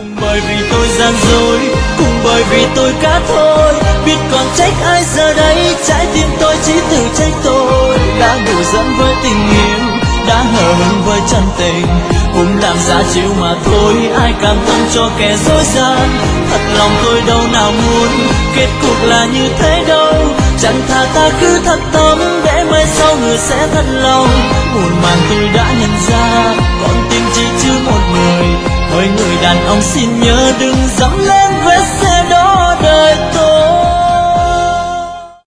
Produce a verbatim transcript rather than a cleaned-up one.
Cùng bởi vì tôi gian dối, cùng bởi vì tôi cá thôi. Biết còn trách ai giờ đây, trái tim tôi chỉ tự trách tôi. Đã đùa giỡn với tình yêu, đã hờ hững với chân tình, cũng làm giả chịu mà thôi. Ai cảm thông cho kẻ dối gian, thật lòng tôi đâu nào muốn kết cục là như thế đâu. Chẳng thà ta cứ thật tâm, để mai sau người sẽ thật lòng. Muộn màng tôi đã nhận ra, con tim chỉ chưa một người. Hỡi người đàn ông xin nhớ đừng dẫm